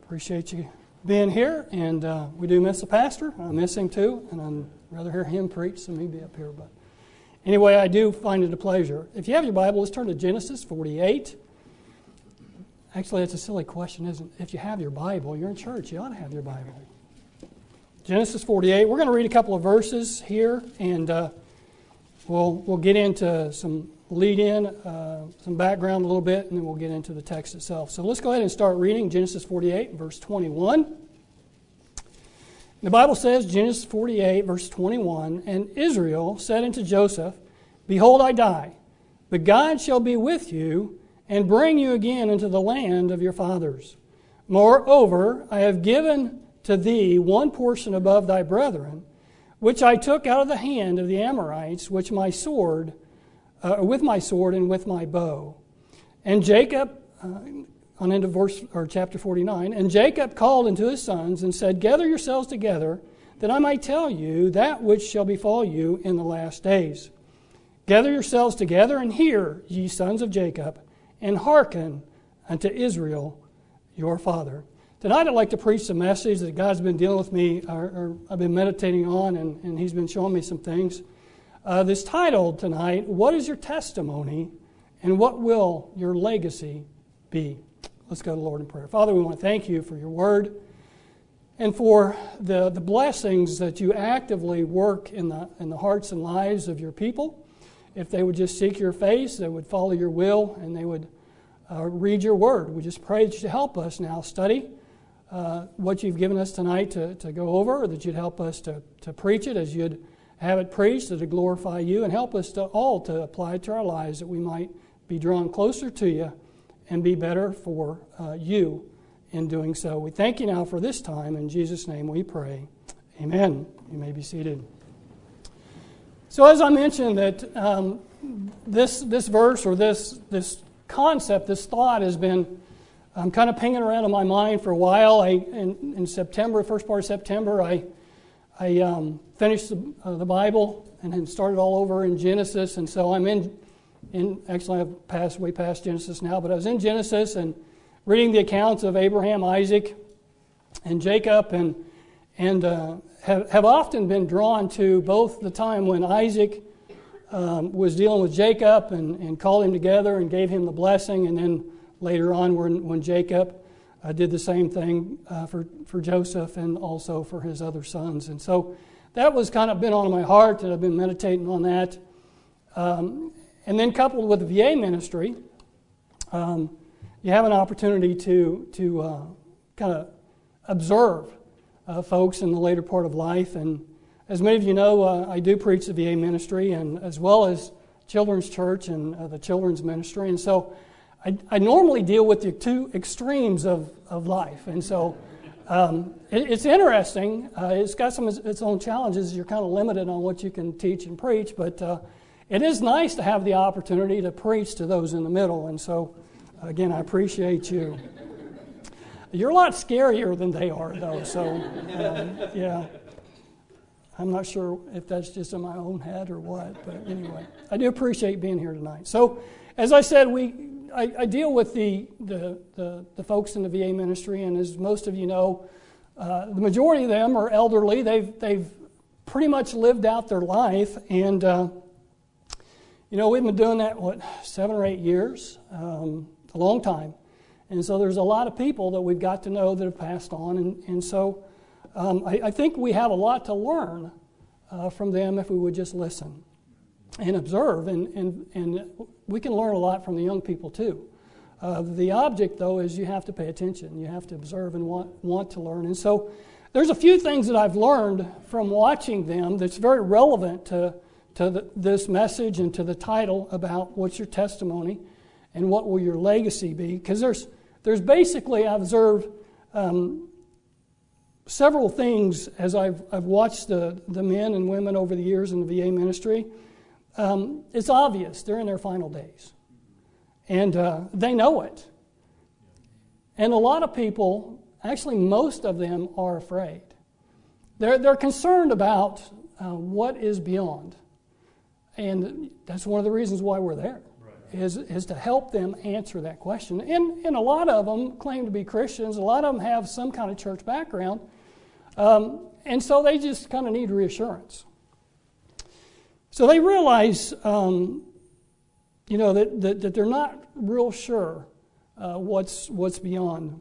Appreciate you being here, and we do miss the pastor. I miss him too, and I'd rather hear him preach than me be up here. But anyway, I do find it a pleasure. If you have your Bible, let's turn to Genesis 48. Actually, that's a silly question, isn't it? If you have your Bible, you're in church, you ought to have your Bible. Genesis 48. We're going to read a couple of verses here, and we'll get into some lead-in, some background a little bit, and then we'll get into the text itself. So let's go ahead and start reading Genesis 48, verse 21. The Bible says, Genesis 48, verse 21, "And Israel said unto Joseph, Behold, I die, but God shall be with you, and bring you again into the land of your fathers. Moreover, I have given to thee one portion above thy brethren, which I took out of the hand of the Amorites, with my sword and with my bow." And Jacob, on into verse or chapter 49, "And Jacob called unto his sons and said, Gather yourselves together, that I might tell you that which shall befall you in the last days. Gather yourselves together and hear, ye sons of Jacob, and hearken unto Israel your father." Tonight I'd like to preach a message that God's been dealing with me, or I've been meditating on, and He's been showing me some things. This titled tonight, "What is your testimony, and what will your legacy be?" Let's go to the Lord in prayer. Father, we want to thank you for your word and for the blessings that you actively work in the hearts and lives of your people. If they would just seek your face, they would follow your will, and they would read your word. We just pray that you help us now study what you've given us tonight to go over, that you'd help us to preach it as you'd have it preached, to glorify you, and help us to apply it to our lives, that we might be drawn closer to you and be better for you in doing so. We thank you now for this time. In Jesus' name we pray. Amen. You may be seated. So as I mentioned, that this verse or this concept, this thought has been kind of pinging around in my mind for a while. In September, first part of September, I finished the Bible and then started all over in Genesis, and so I'm actually we passed Genesis now, but I was in Genesis and reading the accounts of Abraham, Isaac, and Jacob, and have often been drawn to both the time when Isaac was dealing with Jacob and called him together and gave him the blessing, and then later on when Jacob did the same thing for Joseph and also for his other sons. And so that was kind of been on my heart, and I've been meditating on that. And then coupled with the VA ministry, you have an opportunity to kind of observe folks in the later part of life. And as many of you know, I do preach the VA ministry, and as well as children's church and the children's ministry. And so I normally deal with the two extremes of life. And so it's interesting. It's got some of its own challenges. You're kind of limited on what you can teach and preach, but it is nice to have the opportunity to preach to those in the middle. And so, again, I appreciate you. You're a lot scarier than they are, though. So, yeah. I'm not sure if that's just in my own head or what. But anyway, I do appreciate being here tonight. So, as I said, I deal with the folks in the VA ministry, and as most of you know, the majority of them are elderly. They've pretty much lived out their life, and we've been doing that 7 or 8 years, a long time, and so there's a lot of people that we've got to know that have passed on, and so I think we have a lot to learn from them if we would just listen and observe, and we can learn a lot from the young people too. The object, though, is you have to pay attention. You have to observe and want to learn. And so there's a few things that I've learned from watching them that's very relevant to this message and to the title about what's your testimony and what will your legacy be. Because there's basically, I've observed several things as I've watched the men and women over the years in the VA ministry. It's obvious they're in their final days, and they know it. And a lot of people, actually most of them, are afraid. They're concerned about what is beyond, and that's one of the reasons why we're there. Right. is to help them answer that question. And a lot of them claim to be Christians. A lot of them have some kind of church background. And so they just kind of need reassurance. So they realize, that they're not real sure what's beyond.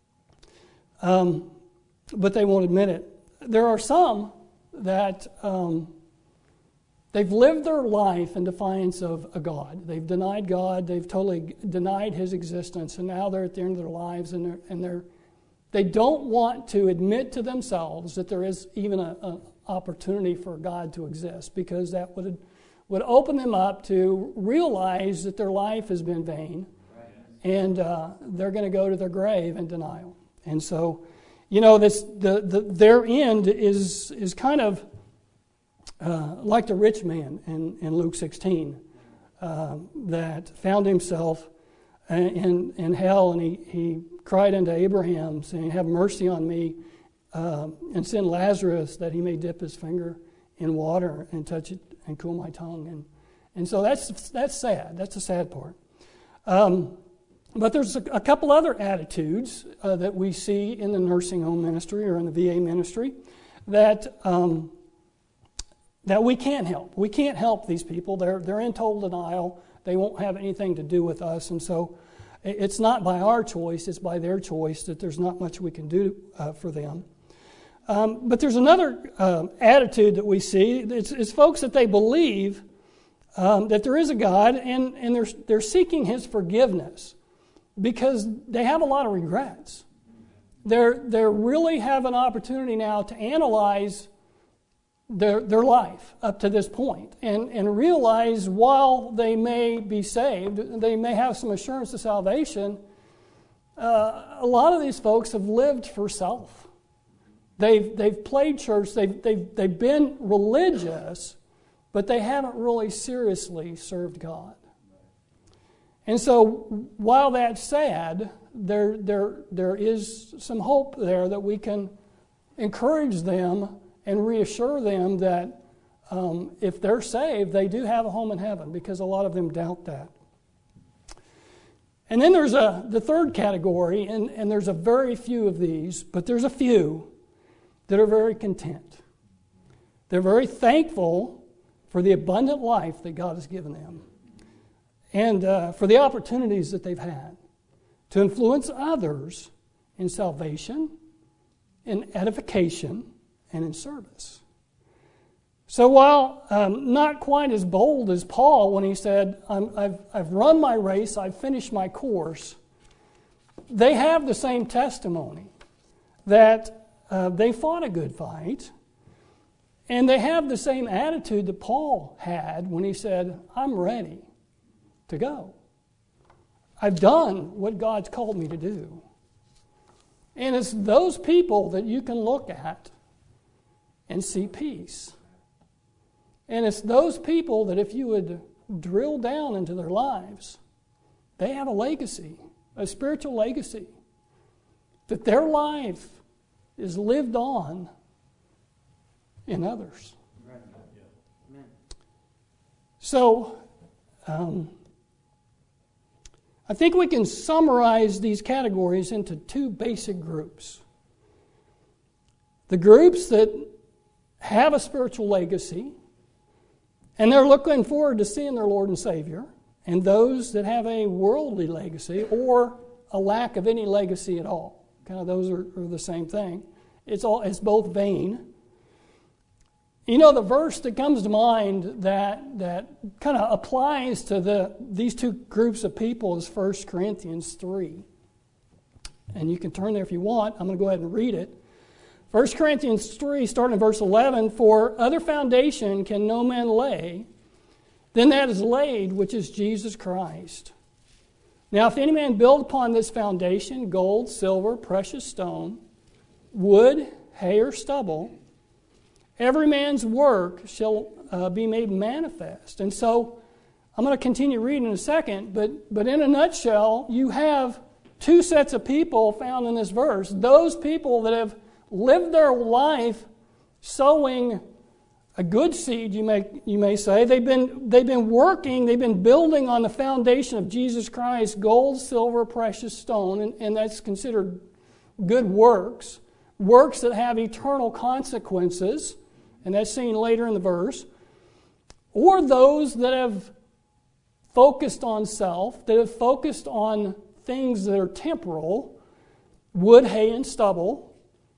But they won't admit it. There are some that they've lived their life in defiance of a God. They've denied God. They've totally denied His existence, and now they're at the end of their lives, and they don't want to admit to themselves that there is even an opportunity for God to exist, because that would open them up to realize that their life has been vain, and they're going to go to their grave in denial. And so, their end is kind of like the rich man in Luke 16 that found himself in hell, and he cried unto Abraham, saying, "Have mercy on me, and send Lazarus that he may dip his finger in water and touch it and cool my tongue." And so that's sad. That's the sad part. But there's a couple other attitudes that we see in the nursing home ministry or in the VA ministry that we can't help. We can't help these people. They're in total denial. They won't have anything to do with us. And so it's not by our choice, it's by their choice that there's not much we can do for them. But there's another attitude that we see. It's folks that they believe that there is a God, and they're seeking His forgiveness because they have a lot of regrets. They really have an opportunity now to analyze their life up to this point and realize while they may be saved, they may have some assurance of salvation, a lot of these folks have lived for self. They've played church, they've been religious, but they haven't really seriously served God. And so while that's sad, there is some hope there that we can encourage them and reassure them that if they're saved, they do have a home in heaven, because a lot of them doubt that. And then there's the third category, and there's a very few of these, but there's a few that are very content. They're very thankful for the abundant life that God has given them, and for the opportunities that they've had to influence others in salvation, in edification, and in service. So while not quite as bold as Paul when he said, I've run my race, I've finished my course, they have the same testimony that they fought a good fight, and they have the same attitude that Paul had when he said, I'm ready to go. I've done what God's called me to do. And it's those people that you can look at and see peace. And it's those people that if you would drill down into their lives, they have a legacy, a spiritual legacy, that their life is lived on in others. So, I think we can summarize these categories into two basic groups. The groups that have a spiritual legacy, and they're looking forward to seeing their Lord and Savior, and those that have a worldly legacy or a lack of any legacy at all. Kind of those are the same thing. It's both vain. You know, the verse that comes to mind that kind of applies to these two groups of people is 1 Corinthians 3. And you can turn there if you want. I'm going to go ahead and read it. 1 Corinthians 3, starting in verse 11, "For other foundation can no man lay than that is laid, which is Jesus Christ. Now if any man build upon this foundation gold, silver, precious stone, wood, hay, or stubble, every man's work shall be made manifest." And so I'm going to continue reading in a second, but in a nutshell, you have two sets of people found in this verse. Those people that have lived their life sowing a good seed, you may say. They've been working, they've been building on the foundation of Jesus Christ, gold, silver, precious stone, and that's considered good works, works that have eternal consequences, and that's seen later in the verse, or those that have focused on self, that have focused on things that are temporal, wood, hay, and stubble.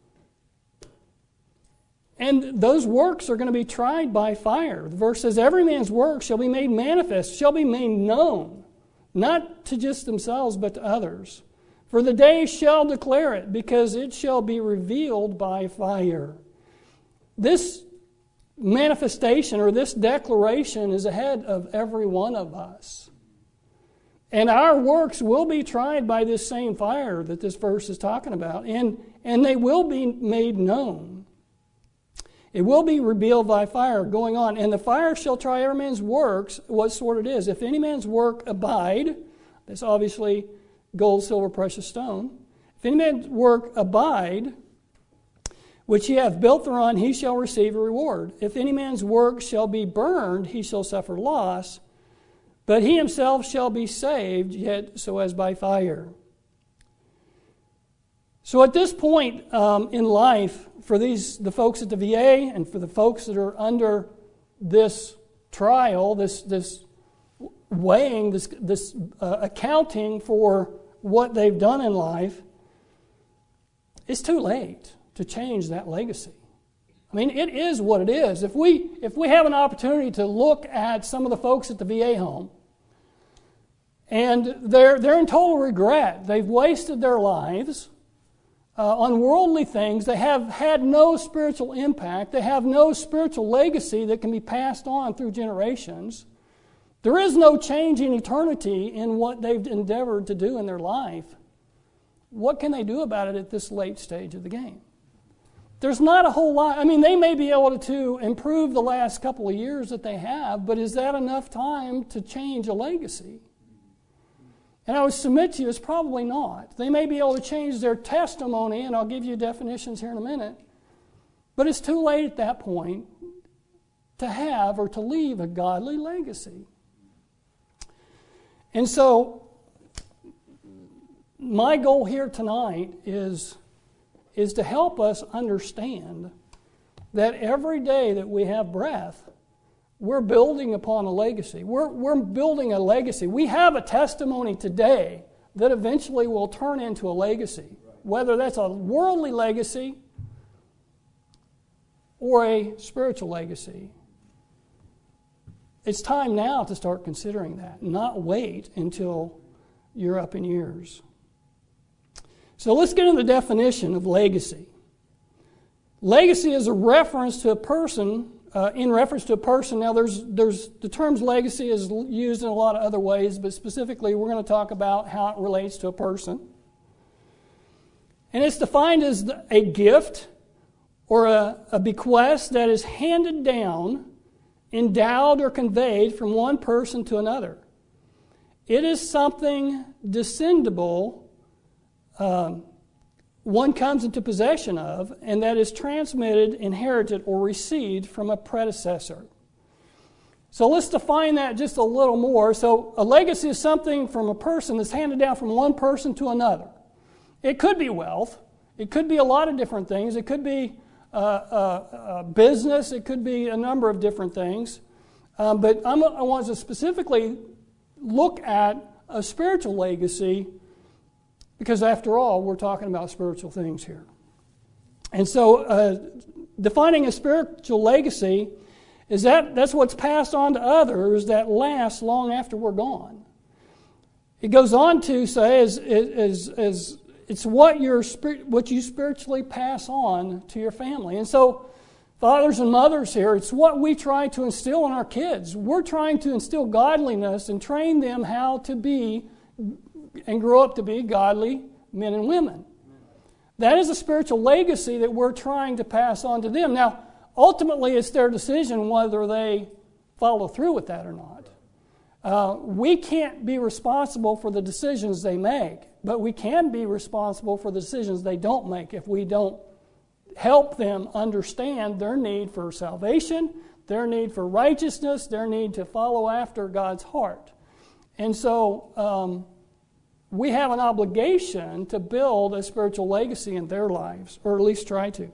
And those works are going to be tried by fire. The verse says, every man's work shall be made manifest, shall be made known, not to just themselves, but to others. For the day shall declare it, because it shall be revealed by fire. This manifestation or this declaration is ahead of every one of us. And our works will be tried by this same fire that this verse is talking about, and they will be made known. It will be revealed by fire, going on. And the fire shall try every man's works, what sort it is. If any man's work abide, that's obviously gold, silver, precious stone. If any man's work abide, which he hath built thereon, he shall receive a reward. If any man's work shall be burned, he shall suffer loss, but he himself shall be saved, yet so as by fire. So at this point in life, for the folks at the VA and for the folks that are under this trial, this weighing, this accounting for what they've done in life, it's too late to change that legacy. I mean, it is what it is. If we have an opportunity to look at some of the folks at the VA home, and they're in total regret, they've wasted their lives on worldly things. They have had no spiritual impact. They have no spiritual legacy that can be passed on through generations. There is no change in eternity in what they've endeavored to do in their life. What can they do about it at this late stage of the game? There's not a whole lot. I mean, they may be able to improve the last couple of years that they have, but is that enough time to change a legacy? And I would submit to you, it's probably not. They may be able to change their testimony, and I'll give you definitions here in a minute. But it's too late at that point to have or to leave a godly legacy. And so, my goal here tonight is to help us understand that every day that we have breath, we're building upon a legacy. We're building a legacy. We have a testimony today that eventually will turn into a legacy, whether that's a worldly legacy or a spiritual legacy. It's time now to start considering that, not wait until you're up in years. So let's get into the definition of legacy. Legacy is a reference to a person. In reference to a person, now there's the term legacy is used in a lot of other ways, but specifically we're going to talk about how it relates to a person. And it's defined as a gift or a bequest that is handed down, endowed, or conveyed from one person to another. It is something descendable one comes into possession of, and that is transmitted, inherited, or received from a predecessor. So let's define that just a little more. So a legacy is something from a person that's handed down from one person to another. It could be wealth. It could be a lot of different things. It could be business. It could be a number of different things. But I want to specifically look at a spiritual legacy, because after all, we're talking about spiritual things here. And so defining a spiritual legacy is that's what's passed on to others that lasts long after we're gone. It goes on to say as it's what you spiritually pass on to your family. And so fathers and mothers here, it's what we try to instill in our kids. We're trying to instill godliness and train them how to be and grow up to be godly men and women. That is a spiritual legacy that we're trying to pass on to them. Now, ultimately, it's their decision whether they follow through with that or not. We can't be responsible for the decisions they make, but we can be responsible for the decisions they don't make if we don't help them understand their need for salvation, their need for righteousness, their need to follow after God's heart. And so we have an obligation to build a spiritual legacy in their lives, or at least try to.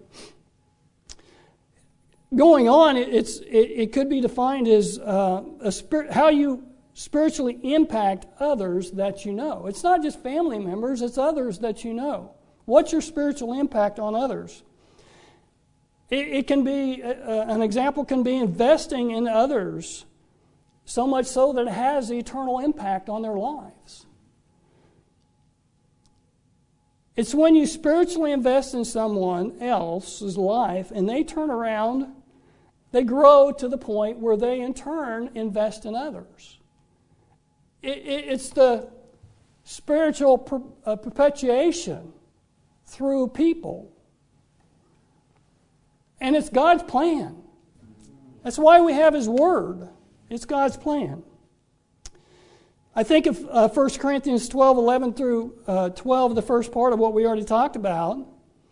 Going on, it could be defined as how you spiritually impact others that you know. It's not just family members, it's others that you know. What's your spiritual impact on others? It can be, an example can be investing in others, so much so that it has eternal impact on their lives. It's when you spiritually invest in someone else's life and they turn around, they grow to the point where they in turn invest in others. It's the spiritual perpetuation through people. And it's God's plan. That's why we have His Word. It's God's plan. I think of 1 Corinthians 12, 11 through 12, the first part of what we already talked about.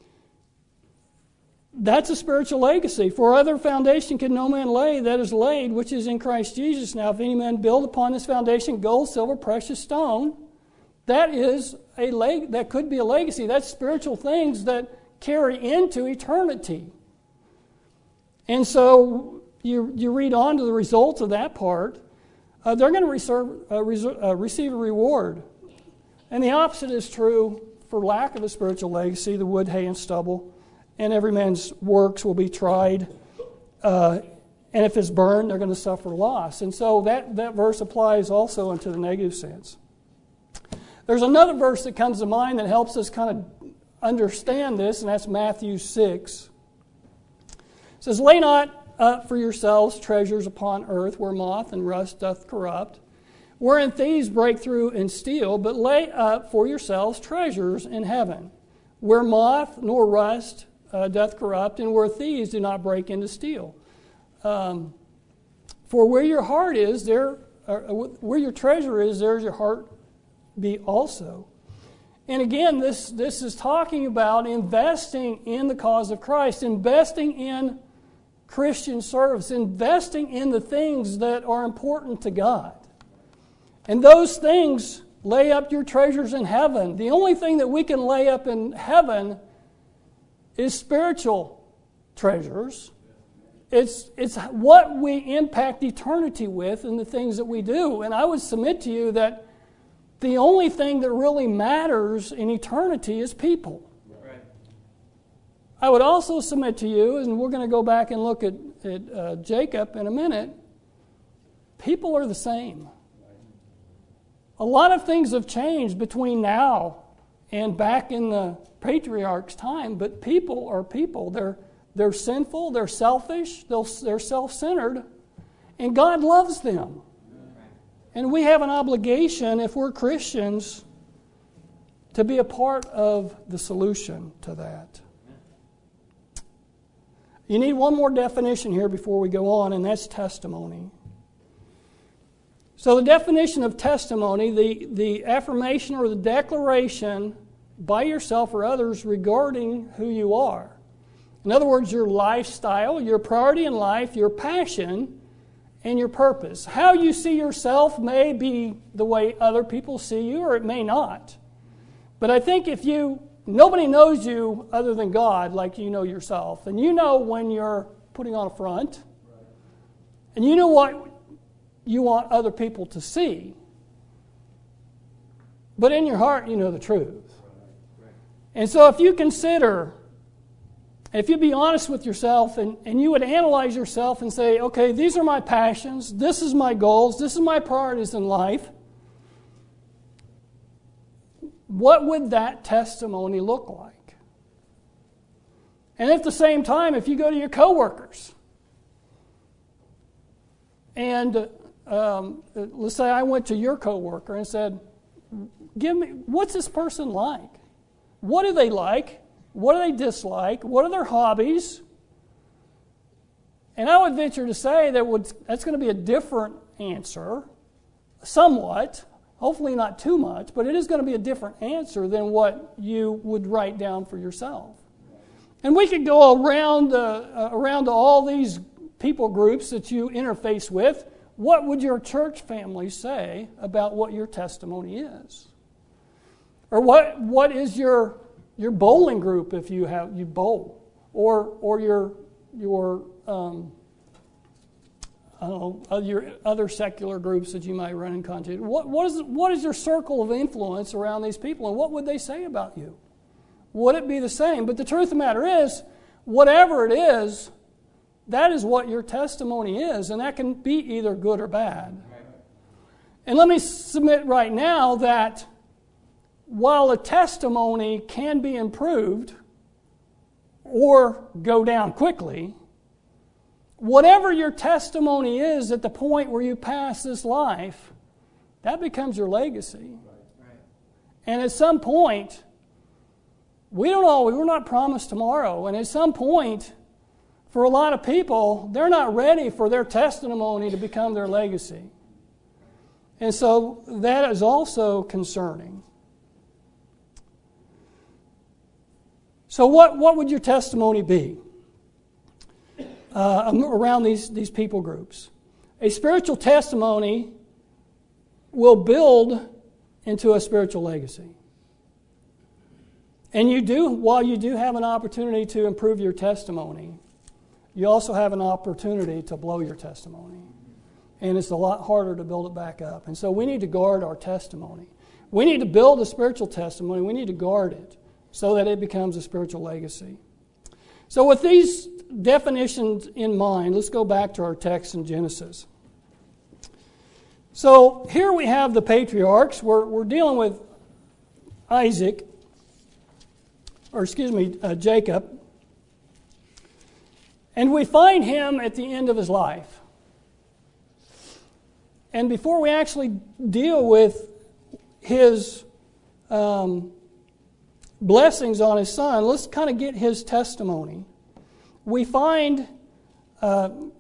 That's a spiritual legacy. For other foundation can no man lay that is laid, which is in Christ Jesus. Now, if any man build upon this foundation gold, silver, precious stone, that could be a legacy. That's spiritual things that carry into eternity. And so you read on to the results of that part. They're going to receive a reward. And the opposite is true for lack of a spiritual legacy, the wood, hay, and stubble. And every man's works will be tried. And if it's burned, they're going to suffer loss. And so that verse applies also into the negative sense. There's another verse that comes to mind that helps us kind of understand this, and that's Matthew 6. It says, lay not up for yourselves treasures upon earth, where moth and rust doth corrupt, wherein thieves break through and steal, but lay up for yourselves treasures in heaven, where moth nor rust doth corrupt, and where thieves do not break in to steal. For where your heart is, where your treasure is, there's your heart be also. And again, this is talking about investing in the cause of Christ, investing in Christian service, investing in the things that are important to God. And those things, lay up your treasures in heaven. The only thing that we can lay up in heaven is spiritual treasures. It's what we impact eternity with and the things that we do. And I would submit to you that the only thing that really matters in eternity is people. I would also submit to you, and we're going to go back and look at Jacob in a minute, people are the same. A lot of things have changed between now and back in the patriarch's time, but people are people. They're sinful, they're selfish, they're self-centered, and God loves them. And we have an obligation, if we're Christians, to be a part of the solution to that. You need one more definition here before we go on, and that's testimony. So the definition of testimony, the affirmation or the declaration by yourself or others regarding who you are. In other words, your lifestyle, your priority in life, your passion, and your purpose. How you see yourself may be the way other people see you, or it may not. But I think nobody knows you other than God like you know yourself. And you know when you're putting on a front. And you know what you want other people to see. But in your heart, you know the truth. And so if you be honest with yourself and you would analyze yourself and say, okay, these are my passions, this is my goals, this is my priorities in life, what would that testimony look like? And at the same time, if you go to your coworkers and let's say I went to your coworker and said, what's this person like? What do they like? What do they dislike? What are their hobbies? And I would venture to say that's going to be a different answer, somewhat, hopefully not too much, but it is going to be a different answer than what you would write down for yourself. And we could go around to all these people groups that you interface with. What would your church family say about what your testimony is? Or what is your bowling group if you bowl? Or your other secular groups that you might run in contact. What is your circle of influence around these people, and what would they say about you? Would it be the same? But the truth of the matter is, whatever it is, that is what your testimony is, and that can be either good or bad. And let me submit right now that while a testimony can be improved or go down quickly, whatever your testimony is at the point where you pass this life, that becomes your legacy. And at some point, we're not promised tomorrow. And at some point, for a lot of people, they're not ready for their testimony to become their legacy. And so that is also concerning. So what would your testimony be around these people groups? A spiritual testimony will build into a spiritual legacy. And while you do have an opportunity to improve your testimony, you also have an opportunity to blow your testimony. And it's a lot harder to build it back up. And so we need to guard our testimony. We need to build a spiritual testimony. We need to guard it so that it becomes a spiritual legacy. So with these definitions in mind, let's go back to our text in Genesis. So here we have the patriarchs. We're dealing with Jacob. And we find him at the end of his life. And before we actually deal with his blessings on his son, let's kind of get his testimony. We find him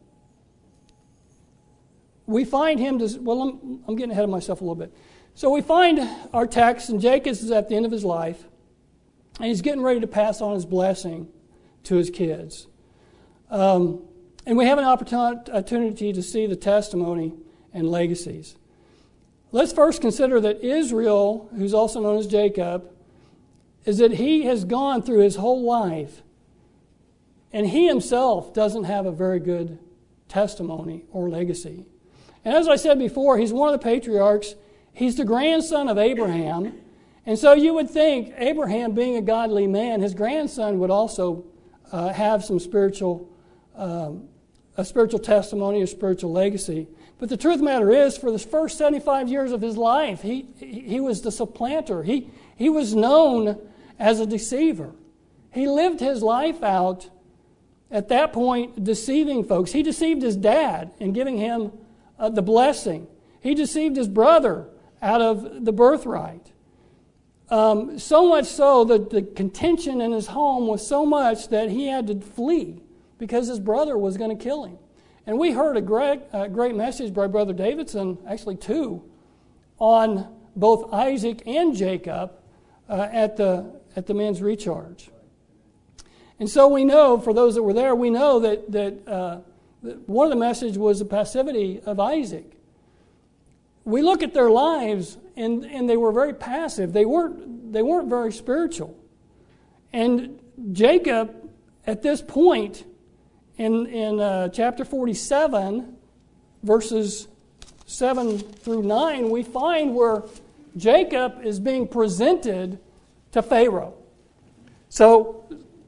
I'm getting ahead of myself a little bit. So we find our text, and Jacob is at the end of his life, and he's getting ready to pass on his blessing to his kids. And we have an opportunity to see the testimony and legacies. Let's first consider that Israel, who's also known as Jacob, is that he has gone through his whole life, and he himself doesn't have a very good testimony or legacy. And as I said before, he's one of the patriarchs. He's the grandson of Abraham. And so you would think, Abraham being a godly man, his grandson would also have some spiritual testimony, a spiritual legacy. But the truth of the matter is, for the first 75 years of his life, he was the supplanter. He was known as a deceiver. He lived his life out, at that point, deceiving folks. He deceived his dad in giving him the blessing. He deceived his brother out of the birthright. So much so that the contention in his home was so much that he had to flee because his brother was going to kill him. And we heard a great message by Brother Davidson, actually two, on both Isaac and Jacob at the men's recharge. And so we know, for those that were there, we know that one of the messages was the passivity of Isaac. We look at their lives, and they were very passive. They weren't very spiritual. And Jacob, at this point, in chapter 47, verses 7 through 9, we find where Jacob is being presented to Pharaoh. So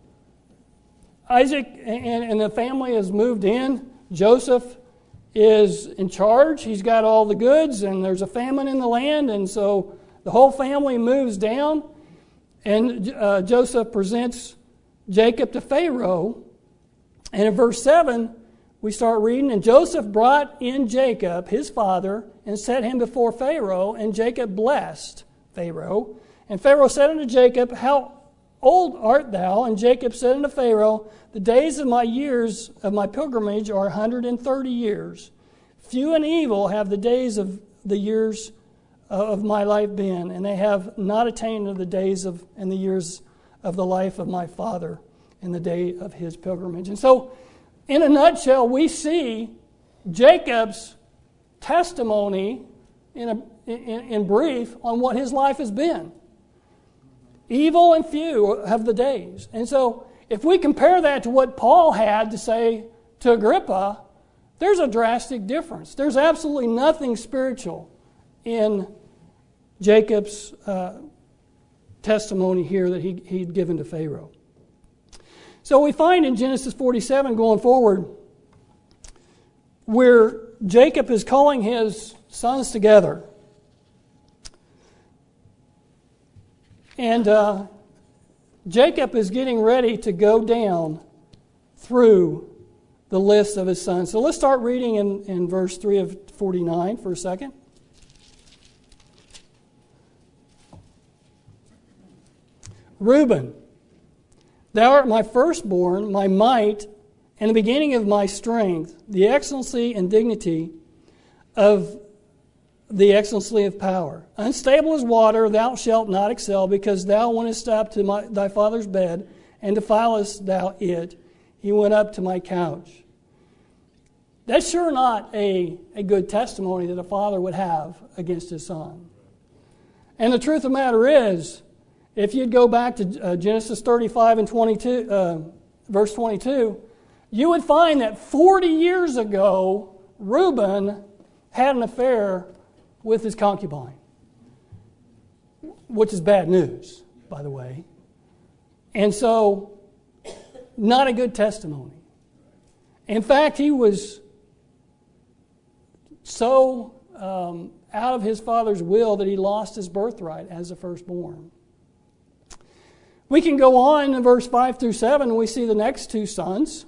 Isaac and the family has moved in. Joseph is in charge. He's got all the goods, and there's a famine in the land, and so the whole family moves down, and Joseph presents Jacob to Pharaoh. And in verse 7, we start reading, and Joseph brought in Jacob, his father, and set him before Pharaoh, and Jacob blessed Pharaoh. And Pharaoh said unto Jacob, How old art thou? And Jacob said unto Pharaoh, The days of my years of my pilgrimage are 130 years. Few and evil have the days of the years of my life been, and they have not attained to the days and the years of the life of my father. in the day of his pilgrimage. And so, in a nutshell, we see Jacob's testimony in brief on what his life has been. Evil and few of the days. And so, if we compare that to what Paul had to say to Agrippa, there's a drastic difference. There's absolutely nothing spiritual in Jacob's testimony here that he'd given to Pharaoh. So we find in Genesis 47 going forward where Jacob is calling his sons together. And Jacob is getting ready to go down through the list of his sons. So let's start reading in verse 3 of 49 for a second. Reuben, thou art my firstborn, my might, and the beginning of my strength, the excellency and dignity of the excellency of power. Unstable as water, thou shalt not excel, because thou wentest up to thy father's bed, and defilest thou it. He went up to my couch. That's sure not a good testimony that a father would have against his son. And the truth of the matter is, if you'd go back to Genesis 35 and 22, verse 22, you would find that 40 years ago, Reuben had an affair with his concubine, which is bad news, by the way. And so, not a good testimony. In fact, he was so out of his father's will that he lost his birthright as the firstborn. We can go on in verse 5 through 7, and we see the next two sons.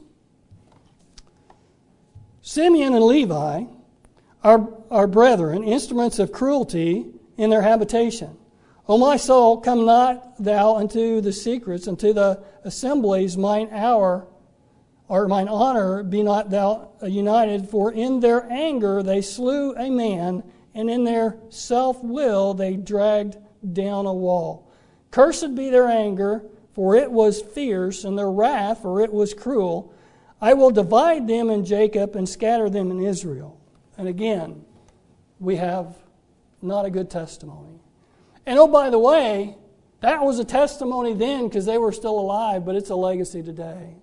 Simeon and Levi are brethren, instruments of cruelty in their habitation. O my soul, come not thou unto the secrets, unto the assemblies, mine honor be not thou united, for in their anger they slew a man, and in their self-will they dragged down a wall. Cursed be their anger, for it was fierce, and their wrath, for it was cruel. I will divide them in Jacob and scatter them in Israel. And again, we have not a good testimony. And oh, by the way, that was a testimony then because they were still alive, but it's a legacy today.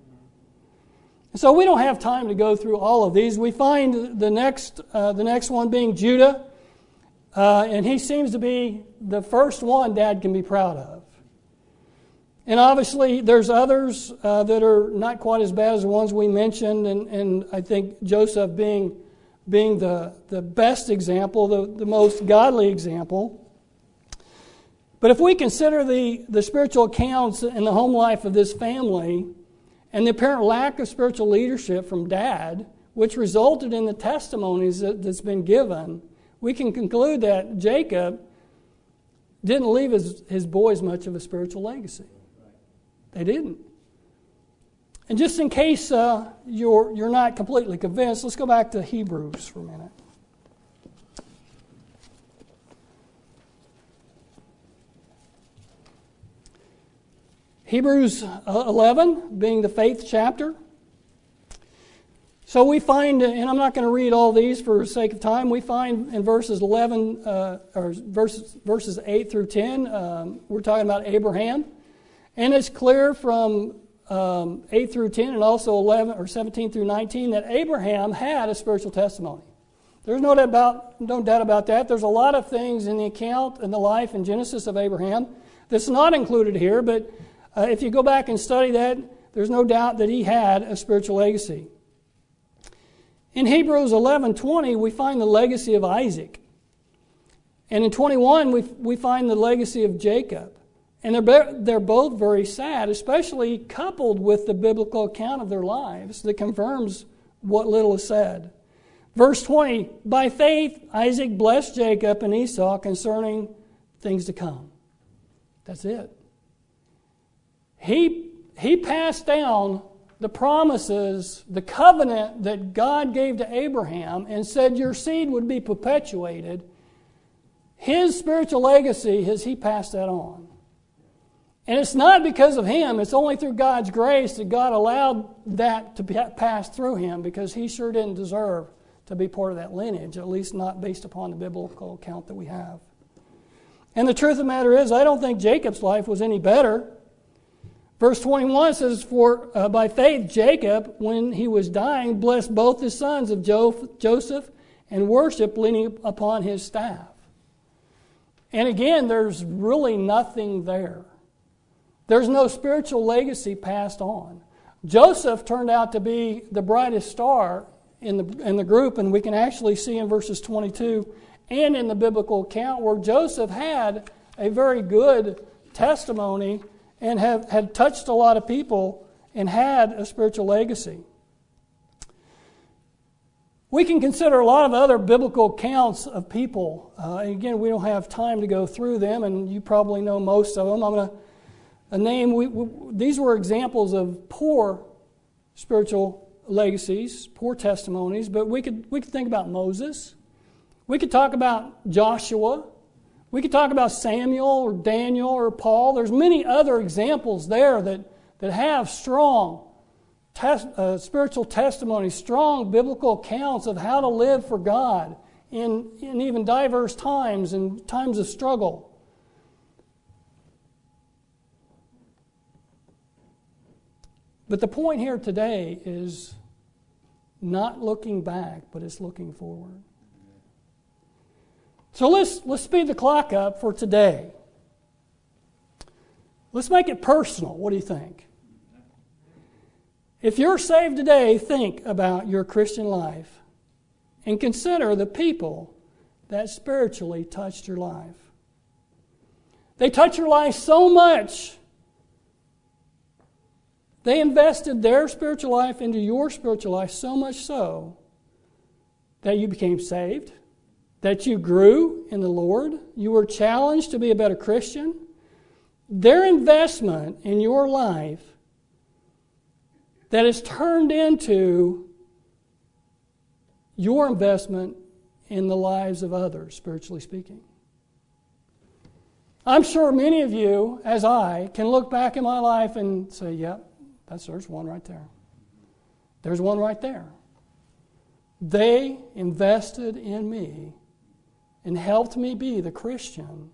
So we don't have time to go through all of these. We find the next one being Judah. And he seems to be the first one Dad can be proud of. And obviously there's others that are not quite as bad as the ones we mentioned. And I think Joseph being the best example, the most godly example. But if we consider the spiritual accounts in the home life of this family and the apparent lack of spiritual leadership from Dad, which resulted in the testimonies that's been given, we can conclude that Jacob didn't leave his boys much of a spiritual legacy. They didn't. And just in case you're not completely convinced, let's go back to Hebrews for a minute. Hebrews 11 being the faith chapter. So we find, and I'm not going to read all these for the sake of time, we find in verses 11, or verses 8 through 10, we're talking about Abraham. And it's clear from 8 through 10 and also 11 or 17 through 19 that Abraham had a spiritual testimony. There's no doubt about that. There's a lot of things in the account and the life and Genesis of Abraham that's not included here, but if you go back and study that, there's no doubt that he had a spiritual legacy. In Hebrews 11:20, we find the legacy of Isaac. And in 21, we find the legacy of Jacob. And they're both very sad, especially coupled with the biblical account of their lives that confirms what little is said. Verse 20, by faith Isaac blessed Jacob and Esau concerning things to come. That's it. He passed down the promises, the covenant that God gave to Abraham and said your seed would be perpetuated. His spiritual legacy is he passed that on. And it's not because of him. It's only through God's grace that God allowed that to pass through him, because he sure didn't deserve to be part of that lineage, at least not based upon the biblical account that we have. And the truth of the matter is, I don't think Jacob's life was any better. Verse 21 says, "For by faith Jacob, when he was dying, blessed both his sons of Joseph and worshiped, leaning upon his staff." And again, there's really nothing there. There's no spiritual legacy passed on. Joseph turned out to be the brightest star in the group, and we can actually see in verses 22 and in the biblical account where Joseph had a very good testimony and had touched a lot of people and had a spiritual legacy. We can consider a lot of other biblical accounts of people. Again, we don't have time to go through them, and you probably know most of them. I'm going to name. These were examples of poor spiritual legacies, poor testimonies. But we could think about Moses. We could talk about Joshua. We could talk about Samuel or Daniel or Paul. There's many other examples there that have strong spiritual testimonies, strong biblical accounts of how to live for God in even diverse times and times of struggle. But the point here today is not looking back, but it's looking forward. So let's speed the clock up for today. Let's make it personal. What do you think? If you're saved today, think about your Christian life and consider the people that spiritually touched your life. They touched your life so much. They invested their spiritual life into your spiritual life so much so that you became saved, that you grew in the Lord, you were challenged to be a better Christian. Their investment in your life that is turned into your investment in the lives of others, spiritually speaking. I'm sure many of you, as I, can look back in my life and say, yep, there's one right there. There's one right there. They invested in me and helped me be the Christian,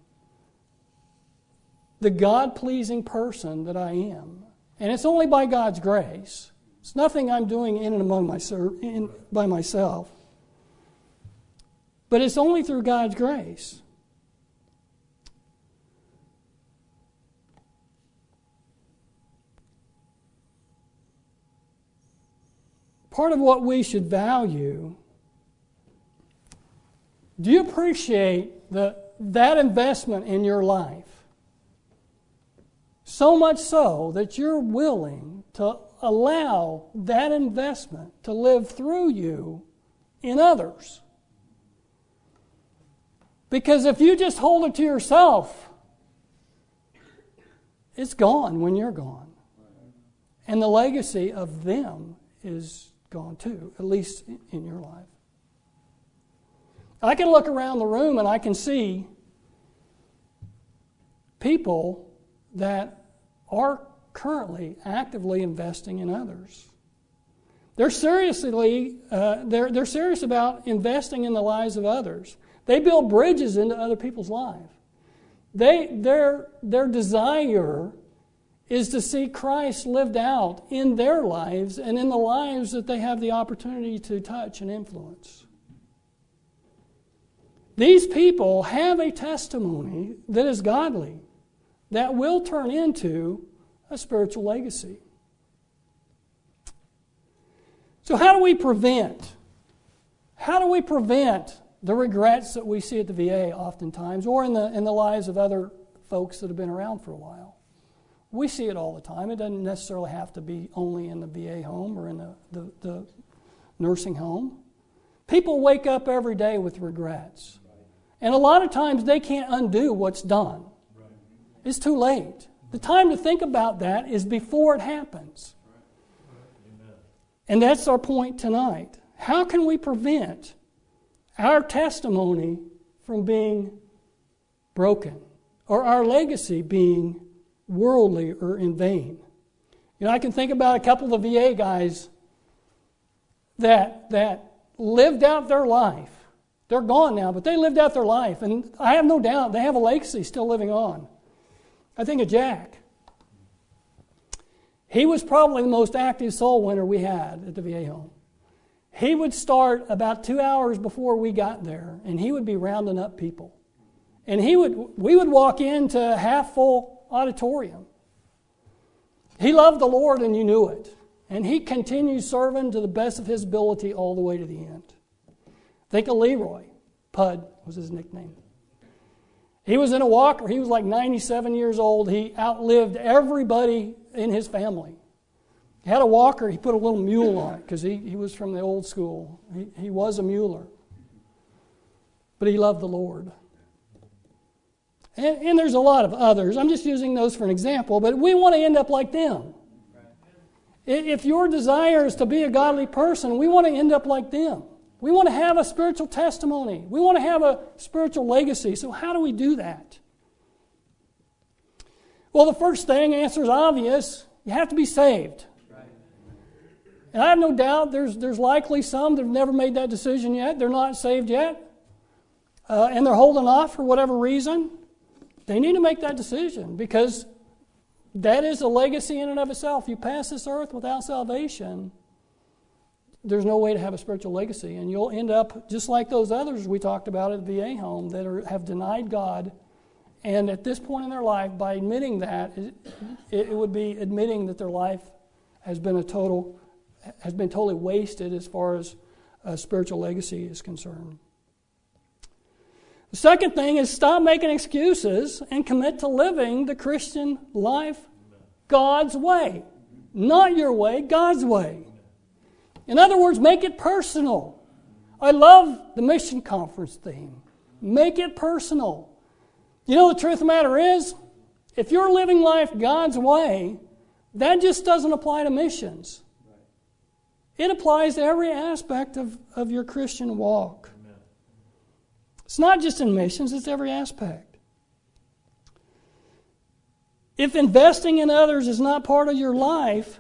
the God-pleasing person that I am. And it's only by God's grace. It's nothing I'm doing in and among by myself. But it's only through God's grace. Part of what we should value, do you appreciate that investment in your life? So much so that you're willing to allow that investment to live through you in others. Because if you just hold it to yourself, it's gone when you're gone. And the legacy of them is gone too, at least in your life. I can look around the room and I can see people that are currently actively investing in others. They're serious about investing in the lives of others. They build bridges into other people's lives. Their desire is to see Christ lived out in their lives and in the lives that they have the opportunity to touch and influence. These people have a testimony that is godly, that will turn into a spiritual legacy. So how do we prevent the regrets that we see at the VA oftentimes, or in the lives of other folks that have been around for a while? We see it all the time. It doesn't necessarily have to be only in the VA home or in the nursing home. People wake up every day with regrets. And a lot of times they can't undo what's done. It's too late. The time to think about that is before it happens. And that's our point tonight. How can we prevent our testimony from being broken, or our legacy being worldly or in vain. You know, I can think about a couple of the VA guys that lived out their life. They're gone now, but they lived out their life, and I have no doubt they have a legacy still living on. I think of Jack. He was probably the most active soul winner we had at the VA home. He would start about 2 hours before we got there, and he would be rounding up people. And we would walk into a half-full auditorium. He loved the Lord, and you knew it. And he continued serving to the best of his ability all the way to the end. Think of Leroy. Pud was his nickname. He was in a walker. He was like 97 years old. He outlived everybody in his family. He had a walker. He put a little mule on it because he was from the old school. He was a muler. But he loved the Lord. And there's a lot of others. I'm just using those for an example, but we want to end up like them. If your desire is to be a godly person, we want to end up like them. We want to have a spiritual testimony. We want to have a spiritual legacy. So how do we do that? Well, the first thing, answer is obvious. You have to be saved. And I have no doubt there's likely some that have never made that decision yet. They're not saved yet. And they're holding off for whatever reason. They need to make that decision because that is a legacy in and of itself. You pass this earth without salvation, there's no way to have a spiritual legacy. And you'll end up just like those others we talked about at the VA home that have denied God. And at this point in their life, by admitting that, it would be admitting that their life has been totally wasted as far as a spiritual legacy is concerned. The second thing is stop making excuses and commit to living the Christian life God's way. Not your way, God's way. In other words, make it personal. I love the mission conference theme. Make it personal. You know, the truth of the matter is, if you're living life God's way, that just doesn't apply to missions. It applies to every aspect of your Christian walk. It's not just in missions, it's every aspect. If investing in others is not part of your life,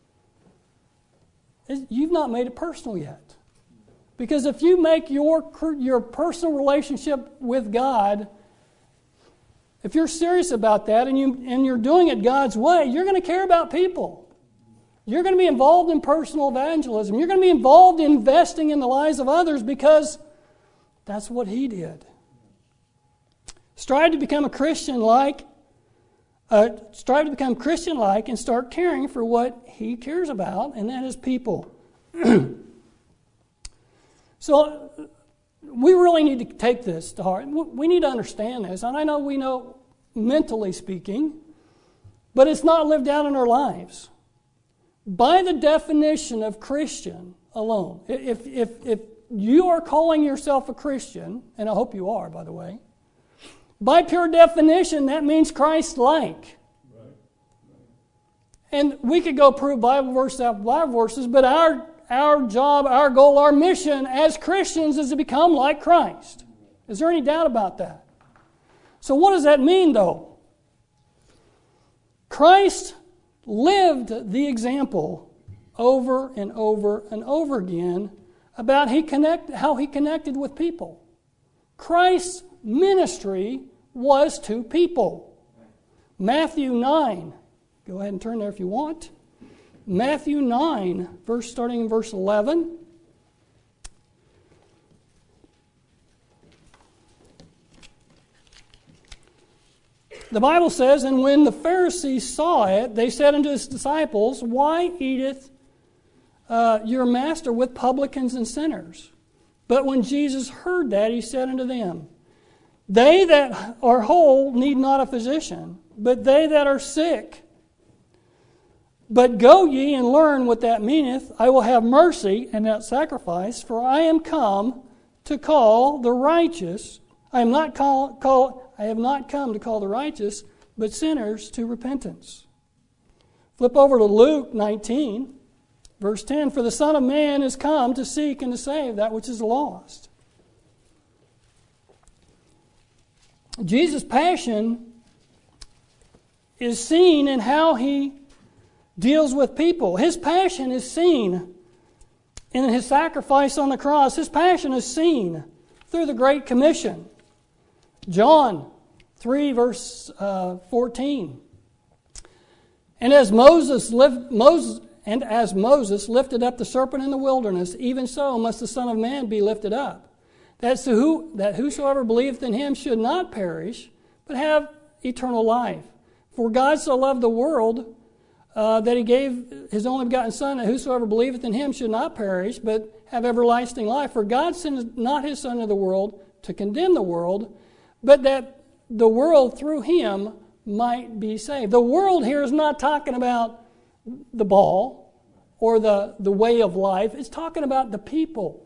you've not made it personal yet. Because if you make your personal relationship with God, if you're serious about that and you're doing it God's way, you're going to care about people. You're going to be involved in personal evangelism. You're going to be involved in investing in the lives of others because that's what He did. Strive to become Christian-like and start caring for what He cares about, and that is people. So we really need to take this to heart. We need to understand this, and I know we know mentally speaking, but it's not lived out in our lives. By the definition of Christian alone, if you are calling yourself a Christian, and I hope you are, by the way, by pure definition, that means Christ-like. Right. And we could go prove Bible verse after Bible verses, but our job, our goal, our mission as Christians is to become like Christ. Is there any doubt about that? So what does that mean, though? Christ lived the example over and over and over again about how He connected with people. Christ's ministry was to people. Matthew 9. Go ahead and turn there if you want. Matthew 9, starting in verse 11. The Bible says, "And when the Pharisees saw it, they said unto His disciples, Why eateth your master with publicans and sinners? But when Jesus heard that, He said unto them, They that are whole need not a physician, but they that are sick. But go ye and learn what that meaneth. I will have mercy and not sacrifice, for I am come to call the righteous. I have not come to call the righteous, but sinners to repentance." Flip over to Luke 19, verse 10. "For the Son of Man is come to seek and to save that which is lost." Jesus' passion is seen in how he deals with people. His passion is seen in his sacrifice on the cross. His passion is seen through the Great Commission. John 3, verse 14. And as Moses lifted up the serpent in the wilderness, even so must the Son of Man be lifted up, that whosoever believeth in him should not perish, but have eternal life. For God so loved the world that he gave his only begotten Son, that whosoever believeth in him should not perish, but have everlasting life. For God sent not his Son into the world to condemn the world, but that the world through him might be saved. The world here is not talking about the ball or the way of life. It's talking about the people.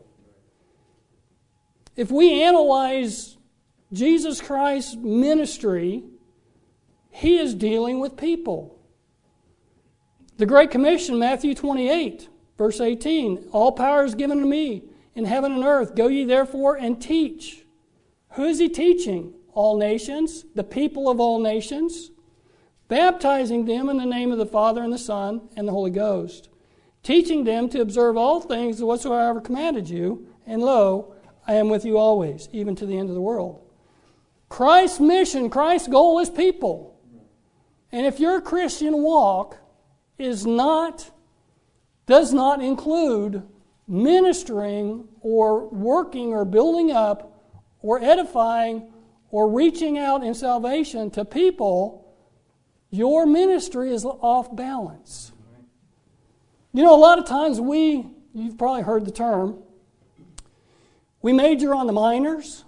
If we analyze Jesus Christ's ministry, he is dealing with people. The Great Commission, Matthew 28, verse 18. All power is given to me in heaven and earth. Go ye therefore and teach. Who is he teaching? All nations, the people of all nations, baptizing them in the name of the Father and the Son and the Holy Ghost, teaching them to observe all things whatsoever I have commanded you, and lo, I am with you always, even to the end of the world. Christ's mission, Christ's goal is people. And if your Christian walk does not include ministering or working or building up or edifying or reaching out in salvation to people, your ministry is off balance. You know, a lot of times you've probably heard the term, we major on the minors.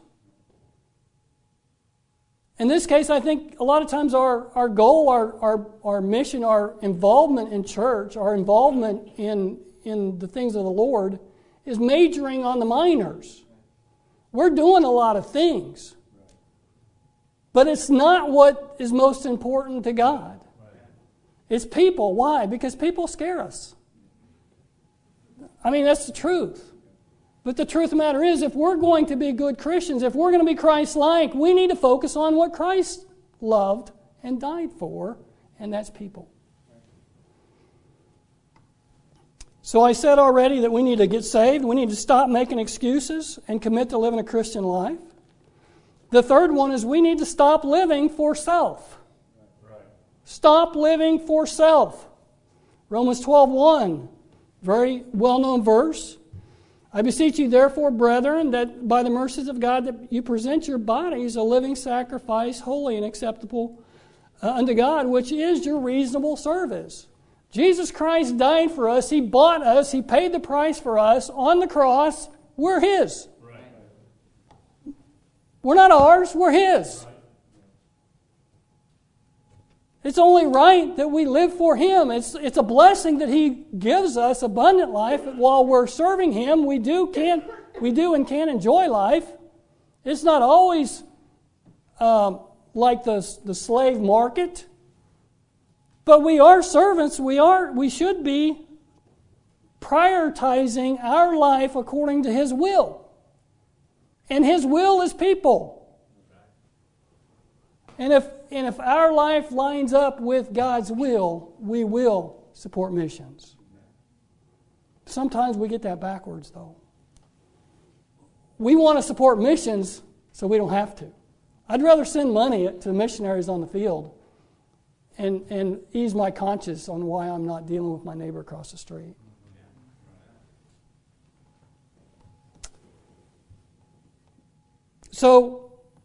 In this case, I think a lot of times our goal, our mission, our involvement in church, our involvement in the things of the Lord is majoring on the minors. We're doing a lot of things. But it's not what is most important to God. It's people. Why? Because people scare us. I mean, that's the truth. But the truth of the matter is, if we're going to be good Christians, if we're going to be Christ-like, we need to focus on what Christ loved and died for, and that's people. So I said already that we need to get saved. We need to stop making excuses and commit to living a Christian life. The third one is we need to stop living for self. Stop living for self. Romans 12:1, very well-known verse. I beseech you, therefore, brethren, that by the mercies of God, that you present your bodies a living sacrifice, holy and acceptable unto God, which is your reasonable service. Jesus Christ died for us. He bought us. He paid the price for us on the cross. We're His. Right. We're not ours. We're His. Right. It's only right that we live for Him. It's a blessing that He gives us abundant life. While we're serving Him, we do and can enjoy life. It's not always like the slave market. But we are servants. We should be prioritizing our life according to His will. And His will is people. And if our life lines up with God's will, we will support missions. Sometimes we get that backwards, though. We want to support missions so we don't have to. I'd rather send money to missionaries on the field and ease my conscience on why I'm not dealing with my neighbor across the street. So,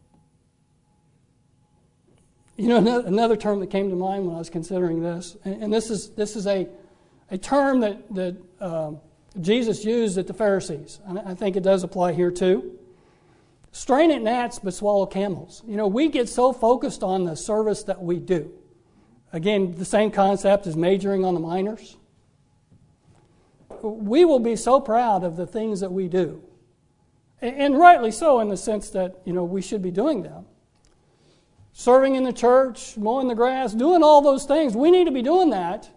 you know, another term that came to mind when I was considering this, and this is a term that Jesus used at the Pharisees, and I think it does apply here too. Strain at gnats but swallow camels. You know, we get so focused on the service that we do. Again, the same concept as majoring on the minors. We will be so proud of the things that we do. And rightly so, in the sense that, you know, we should be doing them. Serving in the church, mowing the grass, doing all those things. We need to be doing that.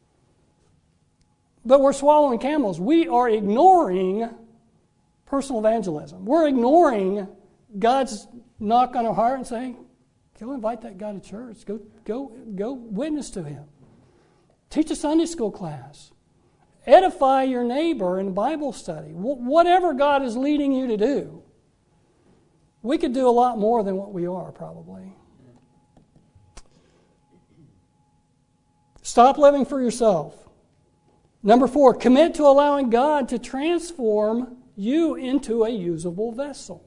But we're swallowing camels. We are ignoring personal evangelism. We're ignoring God's knock on our heart and saying, Go invite that guy to church. Go witness to him. Teach a Sunday school class. Edify your neighbor in Bible study. Whatever God is leading you to do. We could do a lot more than what we are, probably. Stop living for yourself. Number 4, commit to allowing God to transform you into a usable vessel.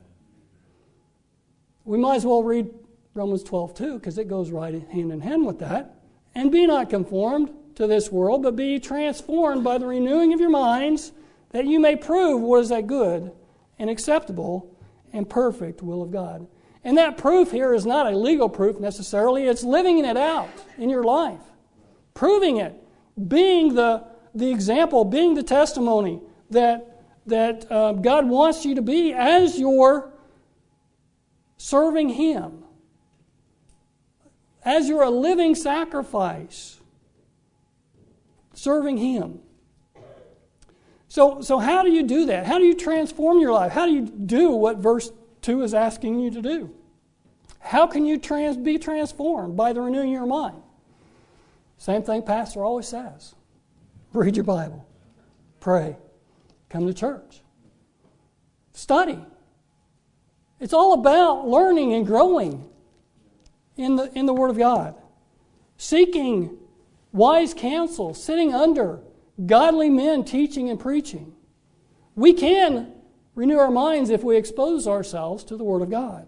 We might as well read Romans 12 too, because it goes right hand in hand with that. And be not conformed to this world, but be transformed by the renewing of your minds, that you may prove what is that good and acceptable and perfect will of God. And that proof here is not a legal proof necessarily. It's living it out in your life. Proving it. Being the example, being the testimony that God wants you to be as you're serving Him. As you're a living sacrifice. Serving Him. So how do you do that? How do you transform your life? How do you do what verse 2 is asking you to do? How can you be transformed? By the renewing of your mind. Same thing Pastor always says. Read your Bible. Pray. Come to church. Study. It's all about learning and growing in the Word of God. Seeking wise counsel, sitting under godly men teaching and preaching. We can renew our minds if we expose ourselves to the Word of God.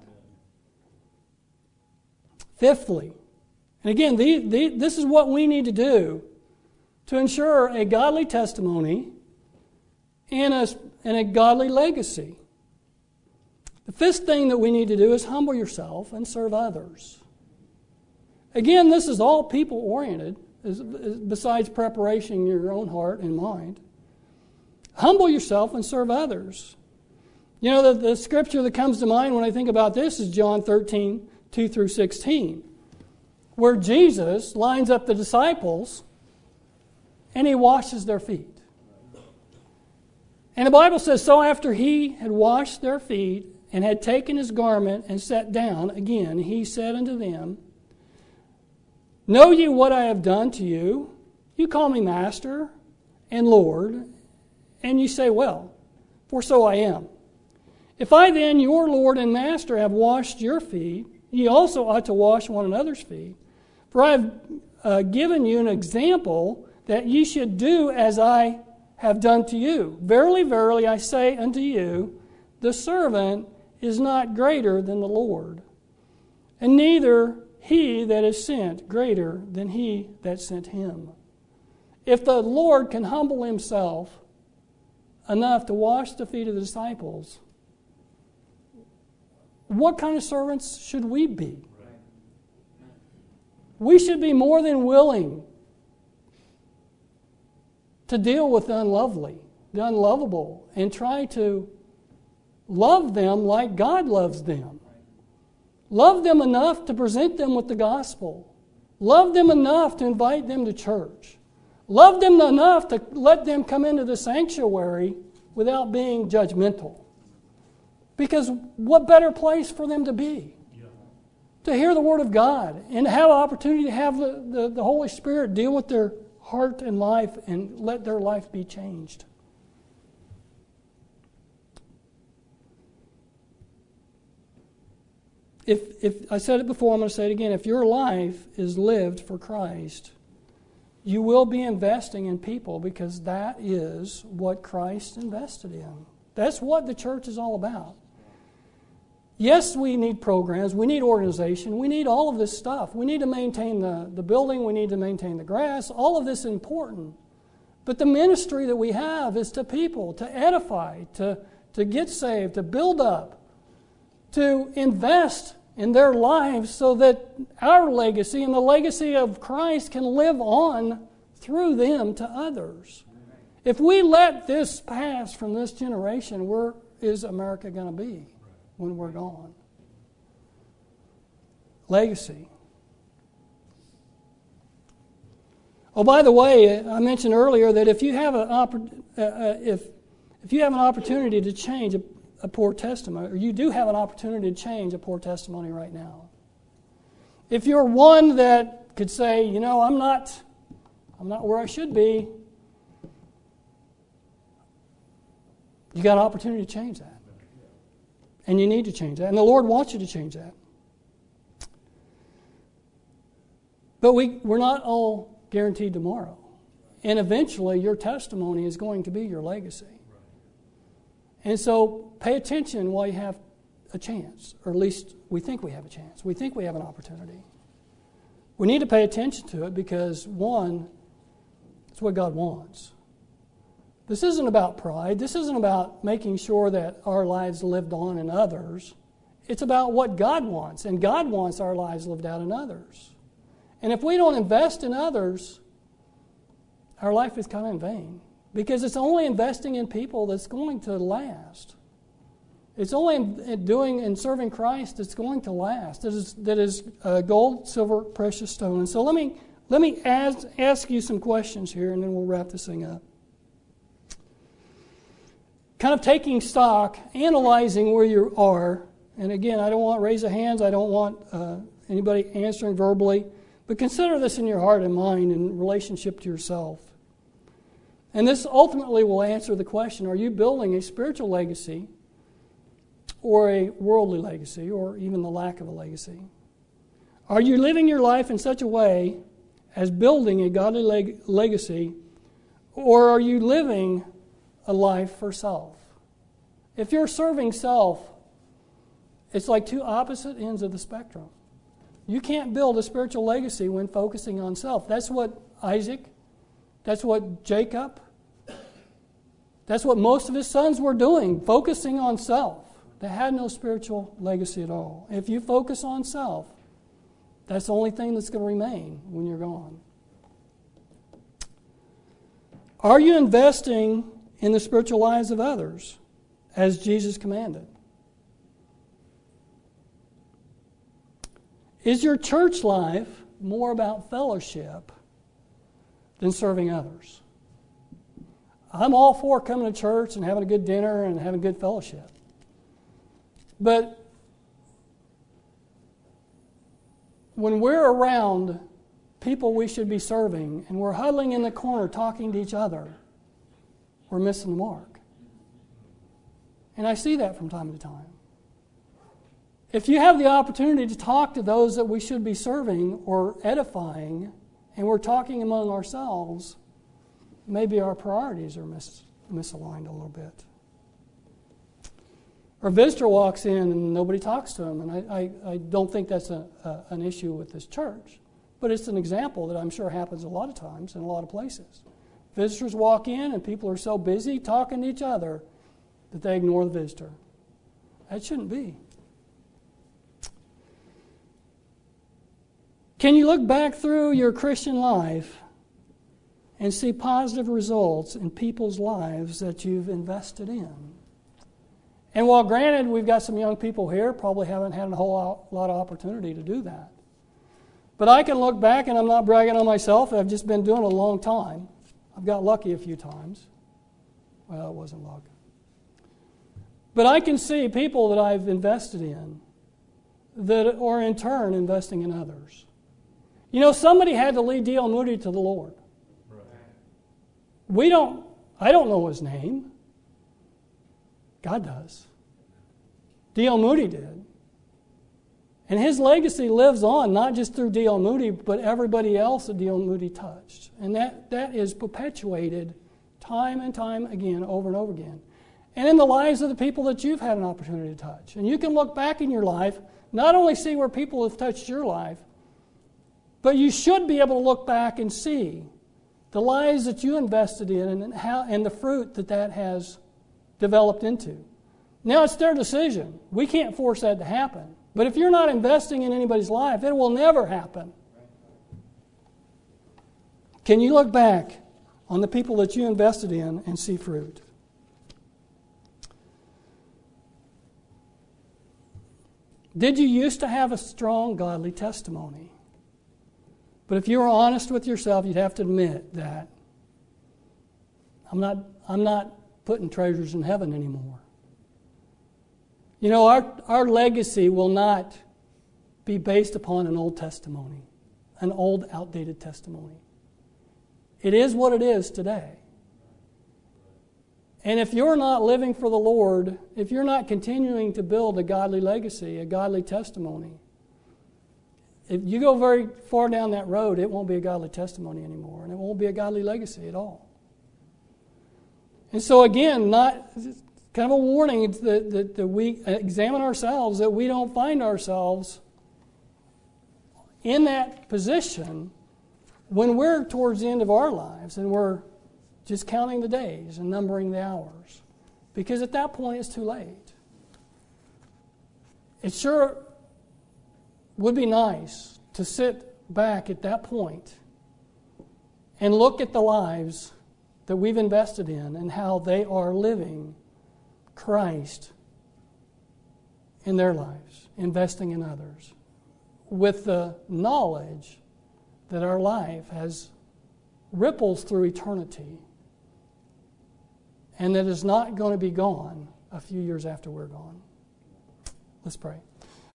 Fifthly, and again, this is what we need to do to ensure a godly testimony and a godly legacy. The fifth thing that we need to do is humble yourself and serve others. Again, this is all people-oriented, besides preparation in your own heart and mind. Humble yourself and serve others. You know, the scripture that comes to mind when I think about this is John 13, 2 through 16, where Jesus lines up the disciples and He washes their feet. And the Bible says, so after He had washed their feet and had taken His garment and sat down again, He said unto them, know ye what I have done to you? You call me Master and Lord, and you say, well, for so I am. If I then, your Lord and Master, have washed your feet, ye also ought to wash one another's feet. For I have given you an example that ye should do as I have done to you. Verily, verily, I say unto you, the servant is not greater than the Lord, and neither he that is sent greater than he that sent him. If the Lord can humble Himself enough to wash the feet of the disciples, what kind of servants should we be? We should be more than willing to deal with the unlovely, the unlovable, and try to love them like God loves them. Love them enough to present them with the gospel. Love them enough to invite them to church. Love them enough to let them come into the sanctuary without being judgmental. Because what better place for them to be? To hear the Word of God and to have an opportunity to have the Holy Spirit deal with their heart and life and let their life be changed. If I said it before, I'm going to say it again. If your life is lived for Christ, you will be investing in people because that is what Christ invested in. That's what the church is all about. Yes, we need programs, we need organization, we need all of this stuff. We need to maintain the building, we need to maintain the grass. All of this is important. But the ministry that we have is to people, to edify, to get saved, to build up, to invest in their lives so that our legacy and the legacy of Christ can live on through them to others. If we let this pass from this generation, where is America going to be when we're gone? Legacy. Oh, by the way, I mentioned earlier that if you have an opportunity to change a poor testimony, or you do have an opportunity to change a poor testimony right now, If you're one that could say, you know, I'm not where I should be, you got an opportunity to change that. And you need to change that. And the Lord wants you to change that. But we're not all guaranteed tomorrow. And eventually your testimony is going to be your legacy. And so pay attention while you have a chance. Or at least we think we have a chance. We think we have an opportunity. We need to pay attention to it because, one, it's what God wants. This isn't about pride. This isn't about making sure that our lives lived on in others. It's about what God wants. And God wants our lives lived out in others. And if we don't invest in others, our life is kind of in vain. Because it's only investing in people that's going to last. It's only doing and serving Christ that's going to last. That is gold, silver, precious stone. And so let me ask you some questions here, and then we'll wrap this thing up. Kind of taking stock, analyzing where you are. And again, I don't want raise of hands. I don't want anybody answering verbally. But consider this in your heart and mind in relationship to yourself. And this ultimately will answer the question, are you building a spiritual legacy or a worldly legacy or even the lack of a legacy? Are you living your life in such a way as building a godly legacy, or are you living a life for self? If you're serving self, it's like two opposite ends of the spectrum. You can't build a spiritual legacy when focusing on self. That's what Isaac, that's what Jacob, that's what most of his sons were doing, focusing on self. They had no spiritual legacy at all. If you focus on self, that's the only thing that's going to remain when you're gone. Are you investing in the spiritual lives of others as Jesus commanded? Is your church life more about fellowship than serving others? I'm all for coming to church and having a good dinner and having good fellowship. But when we're around people we should be serving and we're huddling in the corner talking to each other, we're missing the mark. And I see that from time to time. If you have the opportunity to talk to those that we should be serving or edifying, and we're talking among ourselves, maybe our priorities are misaligned a little bit. Or a visitor walks in and nobody talks to him, and I don't think that's an issue with this church, but it's an example that I'm sure happens a lot of times in a lot of places. Visitors walk in and people are so busy talking to each other that they ignore the visitor. That shouldn't be. Can you look back through your Christian life and see positive results in people's lives that you've invested in? And while granted, we've got some young people here, probably haven't had a whole lot of opportunity to do that. But I can look back, and I'm not bragging on myself, I've just been doing it a long time. I've got lucky a few times. Well, it wasn't luck. But I can see people that I've invested in that are in turn investing in others. You know, somebody had to lead D.L. Moody to the Lord. I don't know his name. God does. D.L. Moody did. And his legacy lives on, not just through D.L. Moody, but everybody else that D.L. Moody touched. And that is perpetuated time and time again, over and over again. And in the lives of the people that you've had an opportunity to touch. And you can look back in your life, not only see where people have touched your life, but you should be able to look back and see the lives that you invested in and the fruit that has developed into. Now it's their decision. We can't force that to happen. But if you're not investing in anybody's life, it will never happen. Can you look back on the people that you invested in and see fruit? Did you used to have a strong godly testimony? But if you were honest with yourself, you'd have to admit that I'm not putting treasures in heaven anymore. You know, our legacy will not be based upon an old testimony, an old, outdated testimony. It is what it is today. And if you're not living for the Lord, if you're not continuing to build a godly legacy, a godly testimony, if you go very far down that road, it won't be a godly testimony anymore, and it won't be a godly legacy at all. And so again, not kind of a warning that we examine ourselves, that we don't find ourselves in that position when we're towards the end of our lives and we're just counting the days and numbering the hours. Because at that point, it's too late. It sure would be nice to sit back at that point and look at the lives that we've invested in and how they are living Christ in their lives, investing in others, with the knowledge that our life has ripples through eternity and that is not going to be gone a few years after we're gone. Let's pray.